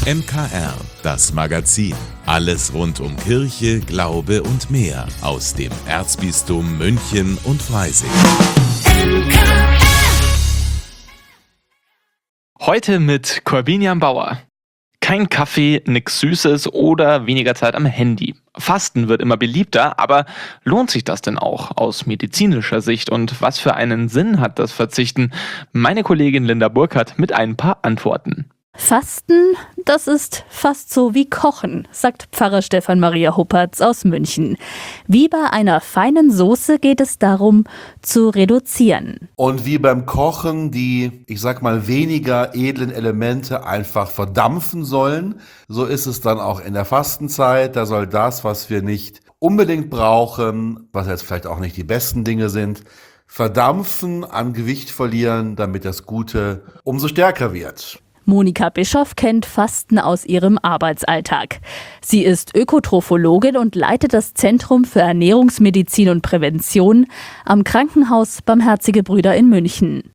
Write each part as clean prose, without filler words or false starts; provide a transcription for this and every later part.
MKR, das Magazin. Alles rund um Kirche, Glaube und mehr aus dem Erzbistum München und Freising. Heute mit Corbinian Bauer. Kein Kaffee, nix Süßes oder weniger Zeit am Handy. Fasten wird immer beliebter, aber lohnt sich das denn auch aus medizinischer Sicht und was für einen Sinn hat das Verzichten? Meine Kollegin Linda Burkhardt mit ein paar Antworten. Fasten, das ist fast so wie Kochen, sagt Pfarrer Stefan Maria Huppertz aus München. Wie bei einer feinen Soße geht es darum, zu reduzieren. Und wie beim Kochen die, weniger edlen Elemente einfach verdampfen sollen, so ist es dann auch in der Fastenzeit. Da soll das, was wir nicht unbedingt brauchen, was jetzt vielleicht auch nicht die besten Dinge sind, verdampfen, an Gewicht verlieren, damit das Gute umso stärker wird. Monika Bischoff kennt Fasten aus ihrem Arbeitsalltag. Sie ist Ökotrophologin und leitet das Zentrum für Ernährungsmedizin und Prävention am Krankenhaus Barmherzige Brüder in München.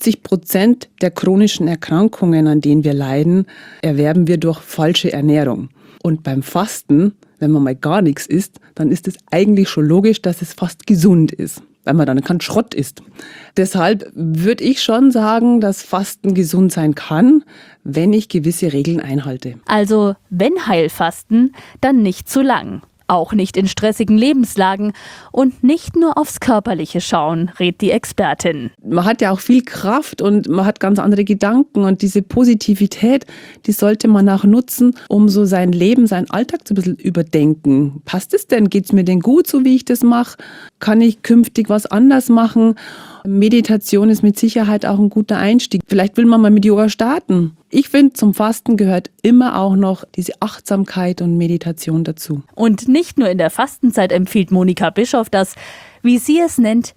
70% der chronischen Erkrankungen, an denen wir leiden, erwerben wir durch falsche Ernährung. Und beim Fasten, wenn man mal gar nichts isst, dann ist es eigentlich schon logisch, dass es fast gesund ist, weil man dann keinen Schrott isst. Deshalb würde ich schon sagen, dass Fasten gesund sein kann, wenn ich gewisse Regeln einhalte. Also wenn Heilfasten, dann nicht zu lang. Auch nicht in stressigen Lebenslagen und nicht nur aufs Körperliche schauen, rät die Expertin. Man hat ja auch viel Kraft und man hat ganz andere Gedanken und diese Positivität, die sollte man auch nutzen, um so sein Leben, seinen Alltag so ein bisschen überdenken. Passt es denn? Geht es mir denn gut, so wie ich das mache? Kann ich künftig was anders machen? Meditation ist mit Sicherheit auch ein guter Einstieg. Vielleicht will man mal mit Yoga starten. Ich finde, zum Fasten gehört immer auch noch diese Achtsamkeit und Meditation dazu. Und nicht nur in der Fastenzeit empfiehlt Monika Bischoff das, wie sie es nennt,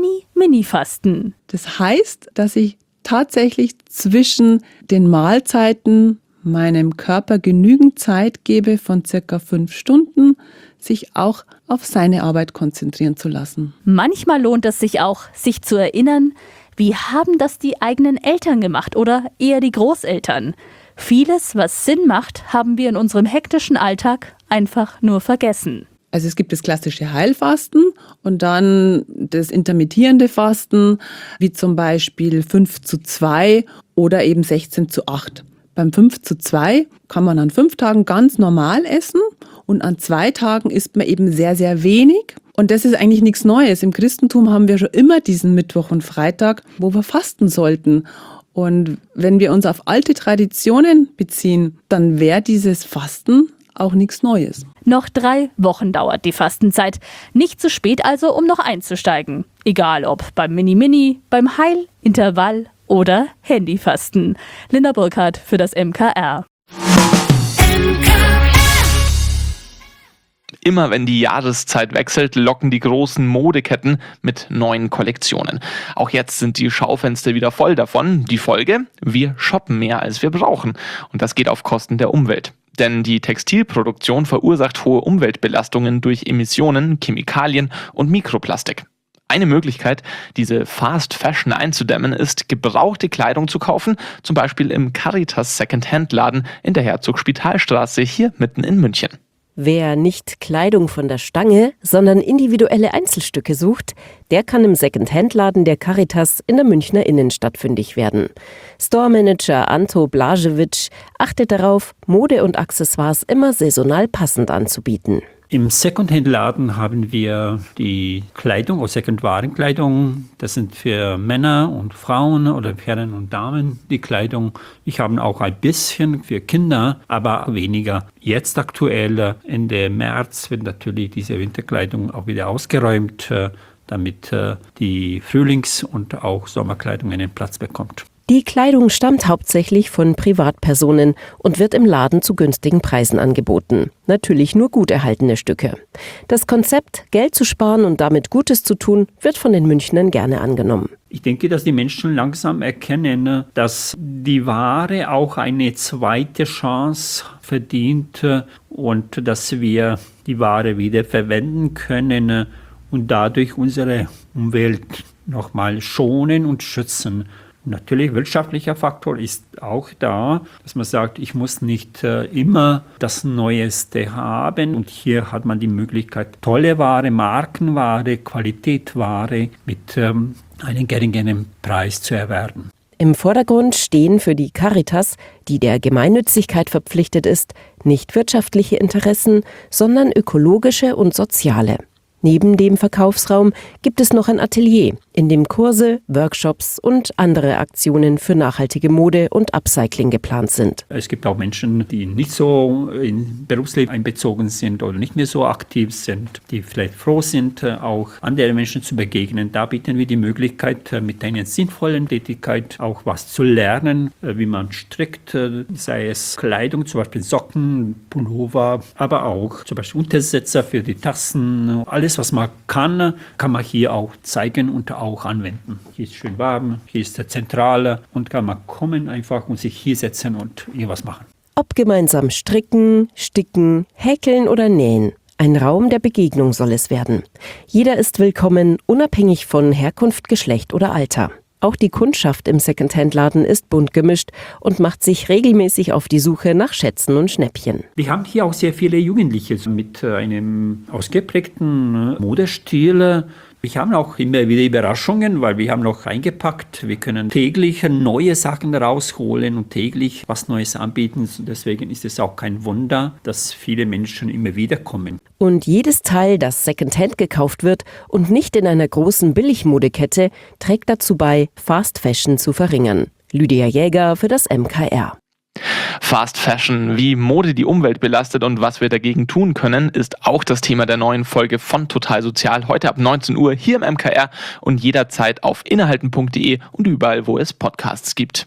Mini-Fasten. Das heißt, dass ich tatsächlich zwischen den Mahlzeiten meinem Körper genügend Zeit gebe von circa 5 Stunden, sich auch auf seine Arbeit konzentrieren zu lassen. Manchmal lohnt es sich auch, sich zu erinnern, wie haben das die eigenen Eltern gemacht oder eher die Großeltern? Vieles, was Sinn macht, haben wir in unserem hektischen Alltag einfach nur vergessen. Also es gibt das klassische Heilfasten und dann das intermittierende Fasten, wie zum Beispiel 5:2 oder eben 16:8. Beim 5:2 kann man an 5 Tagen ganz normal essen und an 2 Tagen isst man eben sehr, sehr wenig. Und das ist eigentlich nichts Neues. Im Christentum haben wir schon immer diesen Mittwoch und Freitag, wo wir fasten sollten. Und wenn wir uns auf alte Traditionen beziehen, dann wäre dieses Fasten auch nichts Neues. Noch 3 Wochen dauert die Fastenzeit. Nicht zu spät also, um noch einzusteigen. Egal ob beim Mini-Mini, beim Heil-, Intervall- oder Handyfasten. Linda Burkhardt für das MKR. Immer wenn die Jahreszeit wechselt, locken die großen Modeketten mit neuen Kollektionen. Auch jetzt sind die Schaufenster wieder voll davon. Die Folge? Wir shoppen mehr, als wir brauchen. Und das geht auf Kosten der Umwelt. Denn die Textilproduktion verursacht hohe Umweltbelastungen durch Emissionen, Chemikalien und Mikroplastik. Eine Möglichkeit, diese Fast Fashion einzudämmen, ist, gebrauchte Kleidung zu kaufen, zum Beispiel im Caritas Second-Hand-Laden in der Herzog-Spitalstraße hier mitten in München. Wer nicht Kleidung von der Stange, sondern individuelle Einzelstücke sucht, der kann im Second-Hand-Laden der Caritas in der Münchner Innenstadt fündig werden. Store-Manager Anto Blažević achtet darauf, Mode und Accessoires immer saisonal passend anzubieten. Im Second-Hand-Laden haben wir die Kleidung, Second-Waren-Kleidung. Das sind für Männer und Frauen oder Herren und Damen die Kleidung. Ich habe auch ein bisschen für Kinder, aber weniger. Jetzt aktuell, Ende März, wird natürlich diese Winterkleidung auch wieder ausgeräumt, damit die Frühlings- und auch Sommerkleidung einen Platz bekommt. Die Kleidung stammt hauptsächlich von Privatpersonen und wird im Laden zu günstigen Preisen angeboten. Natürlich nur gut erhaltene Stücke. Das Konzept, Geld zu sparen und damit Gutes zu tun, wird von den Münchnern gerne angenommen. Ich denke, dass die Menschen langsam erkennen, dass die Ware auch eine zweite Chance verdient und dass wir die Ware wieder verwenden können und dadurch unsere Umwelt nochmal schonen und schützen. Natürlich, wirtschaftlicher Faktor ist auch da, dass man sagt, ich muss nicht immer das Neueste haben. Und hier hat man die Möglichkeit, tolle Ware, Markenware, Qualitätsware mit einem geringeren Preis zu erwerben. Im Vordergrund stehen für die Caritas, die der Gemeinnützigkeit verpflichtet ist, nicht wirtschaftliche Interessen, sondern ökologische und soziale. Neben dem Verkaufsraum gibt es noch ein Atelier, in dem Kurse, Workshops und andere Aktionen für nachhaltige Mode und Upcycling geplant sind. Es gibt auch Menschen, die nicht so in Berufsleben einbezogen sind oder nicht mehr so aktiv sind, die vielleicht froh sind, auch anderen Menschen zu begegnen. Da bieten wir die Möglichkeit, mit einer sinnvollen Tätigkeit auch was zu lernen, wie man strickt, sei es Kleidung, zum Beispiel Socken, Pullover, aber auch zum Beispiel Untersetzer für die Tassen. Alles, was man kann man hier auch zeigen und auch anwenden. Hier ist schön warm, hier ist der Zentrale und kann man kommen einfach und sich hier setzen und irgendwas machen. Ob gemeinsam stricken, sticken, häkeln oder nähen. Ein Raum der Begegnung soll es werden. Jeder ist willkommen, unabhängig von Herkunft, Geschlecht oder Alter. Auch die Kundschaft im Secondhand-Laden ist bunt gemischt und macht sich regelmäßig auf die Suche nach Schätzen und Schnäppchen. Wir haben hier auch sehr viele Jugendliche mit einem ausgeprägten Modestil. Wir haben auch immer wieder Überraschungen, weil wir haben noch eingepackt. Wir können täglich neue Sachen rausholen und täglich was Neues anbieten. Deswegen ist es auch kein Wunder, dass viele Menschen immer wieder kommen. Und jedes Teil, das Secondhand gekauft wird und nicht in einer großen Billigmodekette, trägt dazu bei, Fast Fashion zu verringern. Lydia Jäger für das MKR. Fast Fashion, wie Mode die Umwelt belastet und was wir dagegen tun können, ist auch das Thema der neuen Folge von Total Sozial. Heute ab 19 Uhr hier im MKR und jederzeit auf innehalten.de und überall, wo es Podcasts gibt.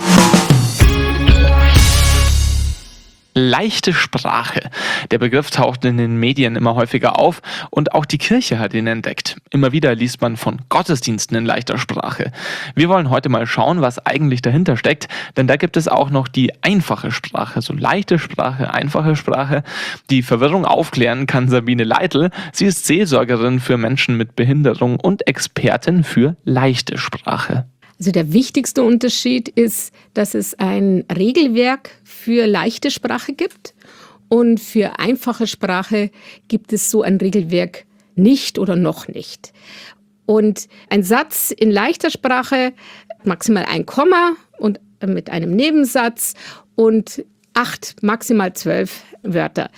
Leichte Sprache. Der Begriff taucht in den Medien immer häufiger auf und auch die Kirche hat ihn entdeckt. Immer wieder liest man von Gottesdiensten in leichter Sprache. Wir wollen heute mal schauen, was eigentlich dahinter steckt, denn da gibt es auch noch die einfache Sprache, so leichte Sprache, einfache Sprache. Die Verwirrung aufklären kann Sabine Leitl. Sie ist Seelsorgerin für Menschen mit Behinderung und Expertin für leichte Sprache. Also der wichtigste Unterschied ist, dass es ein Regelwerk für leichte Sprache gibt und für einfache Sprache gibt es so ein Regelwerk nicht oder noch nicht. Und ein Satz in leichter Sprache, maximal ein Komma und mit einem Nebensatz und 8, maximal 12 Wörter.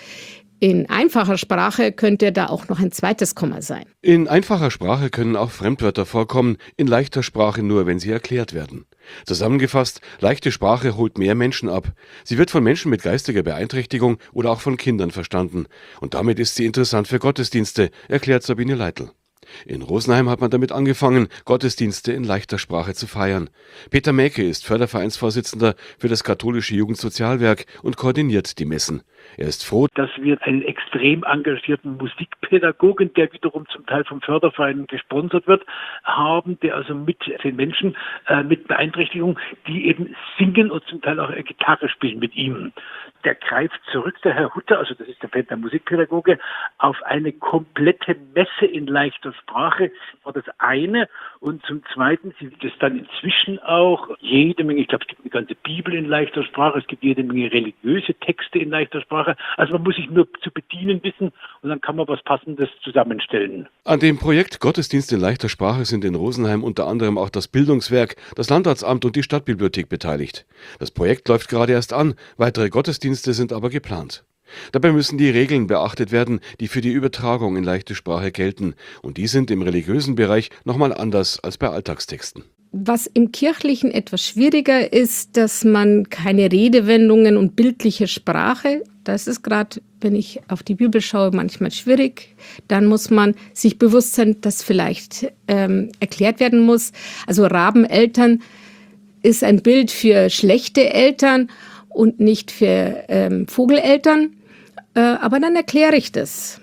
In einfacher Sprache könnte da auch noch ein zweites Komma sein. In einfacher Sprache können auch Fremdwörter vorkommen, in leichter Sprache nur, wenn sie erklärt werden. Zusammengefasst, leichte Sprache holt mehr Menschen ab. Sie wird von Menschen mit geistiger Beeinträchtigung oder auch von Kindern verstanden. Und damit ist sie interessant für Gottesdienste, erklärt Sabine Leitl. In Rosenheim hat man damit angefangen, Gottesdienste in leichter Sprache zu feiern. Peter Mäke ist Fördervereinsvorsitzender für das katholische Jugendsozialwerk und koordiniert die Messen. Er ist froh, dass wir einen extrem engagierten Musikpädagogen, der wiederum zum Teil vom Förderverein gesponsert wird, haben, der also mit den Menschen mit Beeinträchtigung, die eben singen und zum Teil auch Gitarre spielen mit ihm. Der greift zurück, der Herr Hutter, also das ist der Musikpädagoge, auf eine komplette Messe in leichter Sprache, war das eine. Und zum Zweiten gibt es dann inzwischen auch jede Menge, ich glaube, es gibt eine ganze Bibel in leichter Sprache, es gibt jede Menge religiöse Texte in leichter Sprache. Also man muss sich nur zu bedienen wissen und dann kann man was Passendes zusammenstellen. An dem Projekt Gottesdienst in leichter Sprache sind in Rosenheim unter anderem auch das Bildungswerk, das Landratsamt und die Stadtbibliothek beteiligt. Das Projekt läuft gerade erst an, weitere Gottesdienste sind aber geplant. Dabei müssen die Regeln beachtet werden, die für die Übertragung in leichte Sprache gelten. Und die sind im religiösen Bereich nochmal anders als bei Alltagstexten. Was im Kirchlichen etwas schwieriger ist, dass man keine Redewendungen und bildliche Sprache, das ist gerade, wenn ich auf die Bibel schaue, manchmal schwierig. Dann muss man sich bewusst sein, dass vielleicht erklärt werden muss. Also Rabeneltern ist ein Bild für schlechte Eltern und nicht für Vogeleltern. Aber dann erkläre ich das.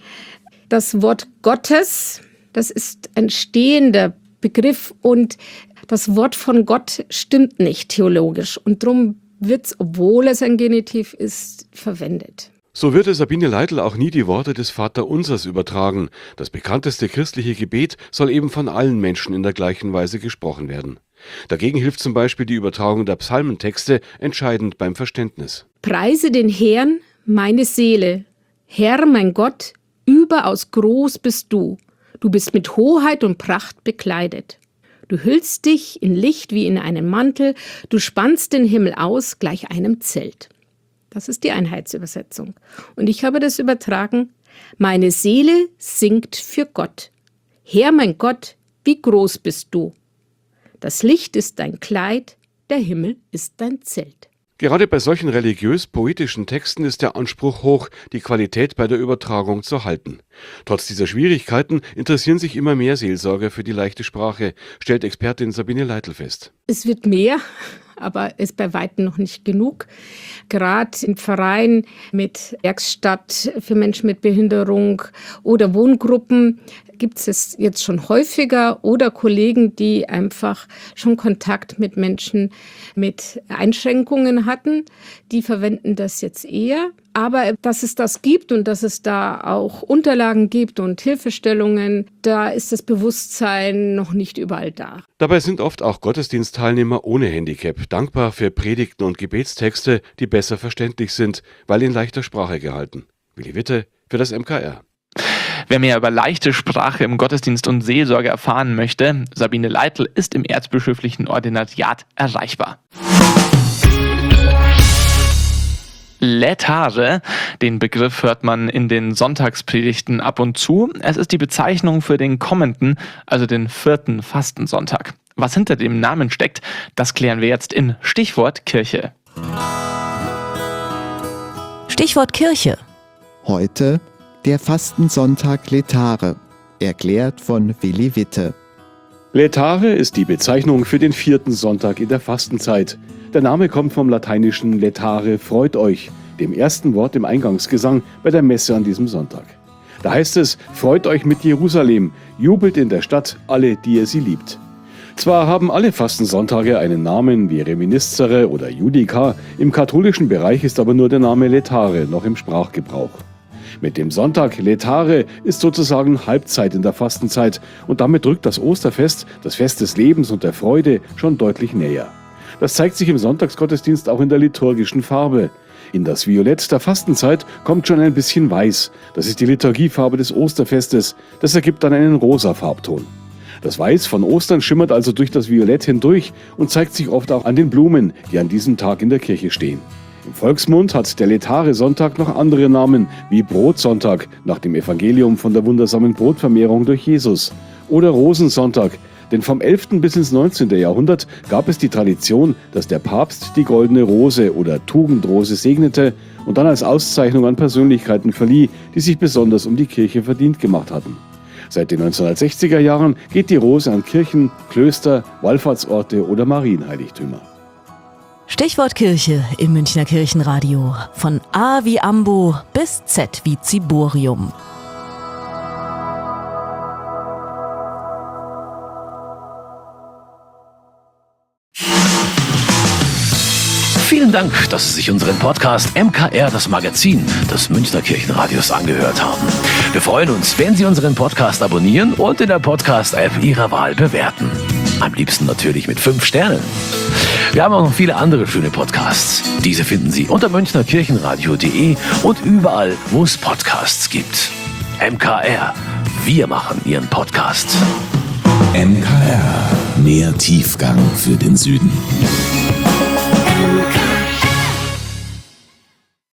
Das Wort Gottes, das ist ein stehender Begriff und das Wort von Gott stimmt nicht theologisch. Und darum wird es, obwohl es ein Genitiv ist, verwendet. So würde Sabine Leitl auch nie die Worte des Vaterunsers übertragen. Das bekannteste christliche Gebet soll eben von allen Menschen in der gleichen Weise gesprochen werden. Dagegen hilft zum Beispiel die Übertragung der Psalmentexte entscheidend beim Verständnis. Preise den Herrn, meine Seele. Herr, mein Gott, überaus groß bist du. Du bist mit Hoheit und Pracht bekleidet. Du hüllst dich in Licht wie in einen Mantel. Du spannst den Himmel aus gleich einem Zelt. Das ist die Einheitsübersetzung. Und ich habe das übertragen. Meine Seele singt für Gott. Herr, mein Gott, wie groß bist du? Das Licht ist dein Kleid, der Himmel ist dein Zelt. Gerade bei solchen religiös-poetischen Texten ist der Anspruch hoch, die Qualität bei der Übertragung zu halten. Trotz dieser Schwierigkeiten interessieren sich immer mehr Seelsorger für die leichte Sprache, stellt Expertin Sabine Leitl fest. Es wird mehr, aber ist bei weitem noch nicht genug. Gerade in Vereinen mit Werkstatt für Menschen mit Behinderung oder Wohngruppen gibt es jetzt schon häufiger oder Kollegen, die einfach schon Kontakt mit Menschen mit Einschränkungen hatten. Die verwenden das jetzt eher. Aber dass es das gibt und dass es da auch Unterlagen gibt und Hilfestellungen, da ist das Bewusstsein noch nicht überall da. Dabei sind oft auch Gottesdienstteilnehmer ohne Handicap dankbar für Predigten und Gebetstexte, die besser verständlich sind, weil in leichter Sprache gehalten. Willi Witte für das MKR. Wer mehr über leichte Sprache im Gottesdienst und Seelsorge erfahren möchte, Sabine Leitl ist im erzbischöflichen Ordinariat erreichbar. Lätare, den Begriff hört man in den Sonntagspredigten ab und zu. Es ist die Bezeichnung für den kommenden, also den 4. Fastensonntag. Was hinter dem Namen steckt, das klären wir jetzt in Stichwort Kirche. Stichwort Kirche. Heute der Fastensonntag Lätare, erklärt von Willi Witte. Lätare ist die Bezeichnung für den 4. Sonntag in der Fastenzeit. Der Name kommt vom lateinischen Lätare, freut euch, dem ersten Wort im Eingangsgesang bei der Messe an diesem Sonntag. Da heißt es, freut euch mit Jerusalem, jubelt in der Stadt alle, die ihr sie liebt. Zwar haben alle Fastensonntage einen Namen wie Reminiscere oder Judica, im katholischen Bereich ist aber nur der Name Lätare noch im Sprachgebrauch. Mit dem Sonntag Lätare ist sozusagen Halbzeit in der Fastenzeit und damit rückt das Osterfest, das Fest des Lebens und der Freude, schon deutlich näher. Das zeigt sich im Sonntagsgottesdienst auch in der liturgischen Farbe. In das Violett der Fastenzeit kommt schon ein bisschen Weiß. Das ist die Liturgiefarbe des Osterfestes. Das ergibt dann einen rosa Farbton. Das Weiß von Ostern schimmert also durch das Violett hindurch und zeigt sich oft auch an den Blumen, die an diesem Tag in der Kirche stehen. Im Volksmund hat der Lätare-Sonntag noch andere Namen, wie Brotsonntag nach dem Evangelium von der wundersamen Brotvermehrung durch Jesus oder Rosensonntag, denn vom 11. bis ins 19. Jahrhundert gab es die Tradition, dass der Papst die goldene Rose oder Tugendrose segnete und dann als Auszeichnung an Persönlichkeiten verlieh, die sich besonders um die Kirche verdient gemacht hatten. Seit den 1960er Jahren geht die Rose an Kirchen, Klöster, Wallfahrtsorte oder Marienheiligtümer. Stichwort Kirche im Münchner Kirchenradio. Von A wie Ambo bis Z wie Ziborium. Vielen Dank, dass Sie sich unseren Podcast MKR, das Magazin des Münchner Kirchenradios, angehört haben. Wir freuen uns, wenn Sie unseren Podcast abonnieren und in der Podcast-App Ihrer Wahl bewerten. Am liebsten natürlich mit 5 Sternen. Wir haben auch noch viele andere schöne Podcasts. Diese finden Sie unter münchnerkirchenradio.de und überall, wo es Podcasts gibt. MKR, wir machen Ihren Podcast. MKR, mehr Tiefgang für den Süden.